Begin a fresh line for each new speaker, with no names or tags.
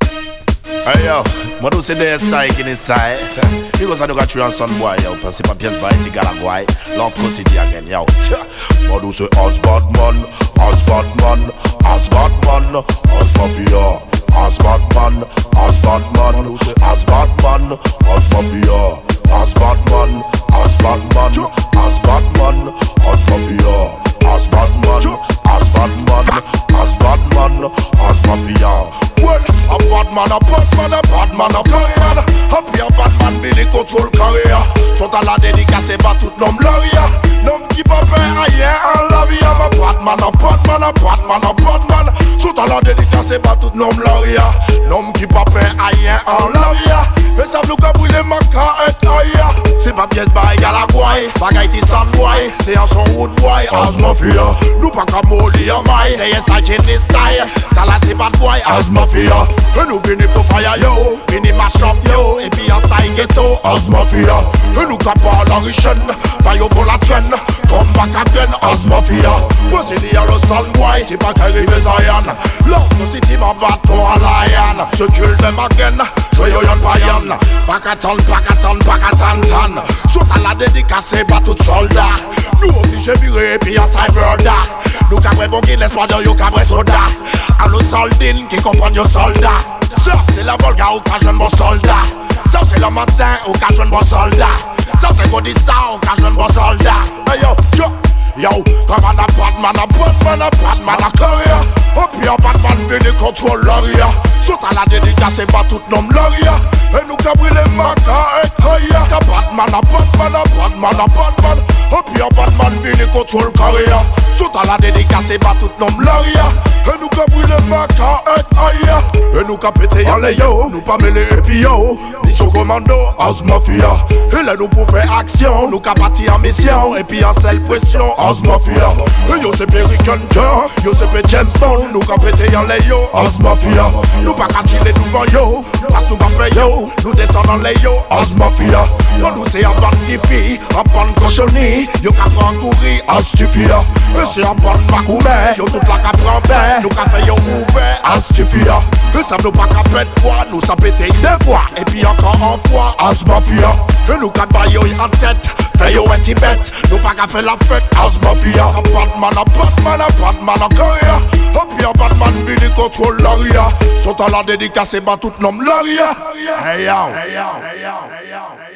Hey yo, moi nous c'est des styles qui n'est ça. Il goes à nous gâcher un son boy yo, parce que pas pièce boy ti gala boy. L'entre city again yo. Moi nous c'est Osbodman, Osbodman, Osbodman, Osmafia, Osbodman, Osbodman, nous c'est Osbodman, Osmafia, Osbodman, Osbodman, Osbodman, Osmafia, Osbodman, Osbodman, Osbodman, Osmafia. Well, a bad man, a bad man, a bad man, a bad man. Happy a bad man, Billy contrôle carrière. Sont à la dédicace, pas tout nom lauria. Nom qui pas fait rien en la vie. A bad man, a bad man, a bad man, a bad man. Sont à la dédicace, pas tout nom lauria. Nom qui pas fait rien en la vie. Mais ça nous a brûlé ma carrette aïe. C'est pas pièce par égal à guay. Bagay ti san boy. C'est un son wood boy. Osmafia. Nous pas qu'à molly en maille. D'ailleurs ça qui est des style. T'as là c'est bad boy. Osmafia. Et nous venons pour fire yo. Venez mash up yo. Et puis en style ghetto. Osmafia. Et nous capons la richenne. Pas yo pour la traîne. Come back again. Osmafia. Posez-les à le sun boy. Qui pas qu'à arriver Zion. Love no city ma bat pour un lion. Se kill them again. Joyeux yon payan. Pakatan, pakatan, pakatan tan. Sous à la dédicace, pas tout soldat. Nous obligés virer, puis en cyberda. Nous cabré bon Guinness, pas de yo cabré soda. A nos soldines qui comprennent yo soldat. Ça c'est la Volga au cas jeune bon soldat. Ça c'est le matin au cas jeune bon soldat. Ça c'est qu'on dit ça au cas jeune bon soldat. Hey yo, yo, comme un Batman, a Batman, a Batman, a carrière. Et puis un Batman venu contrôle l'aria. Sous à la dédicace, pas tout nom l'aria. Et nous cabri les maca et aïe. A Batman, a Batman, a Batman, a Batman. Et puis un Batman venu contrôle carrière. Sous à la dédicace, pas tout nom l'aria. Et nous cabri les maca et aïe. Et nous capété en les yo. Nous pas mêler et puis yo. Mission commando, Osmafia. Et là nous pour faire action. Nous capati en mission. Et puis en seule pression. Osmafia. Et yo c'est Perry Gunter, yo c'est James Bond. Nous qu'a pété en les yo, Osmafia. Nous pas qu'à chiller devant yo, parce nous pas fait yo. Nous descendons les yo, Osmafia. Nous c'est un bande de filles, un bande cochonnie. Yo qu'a fait un courir, Ostifia. Et c'est un bande macoumé, yo toute la qu'a prend. Nous qu'a fait yo ouvert, Ostifia. Et ça nous pas qu'à pète fois, nous ça pété deux fois. Et puis encore en fois, Osmafia. Et nous qu'a baillé en tête. Fais yo et Tibet, nous pas qu'à faire la fête. Osmafia. A Batman, a Batman, a Batman, a carrière. Et puis a Batman vini contrôle l'aria. Sont à la dédicace, pas tout nom l'aria. Hey yo, hey yo, hey yo, hey yo.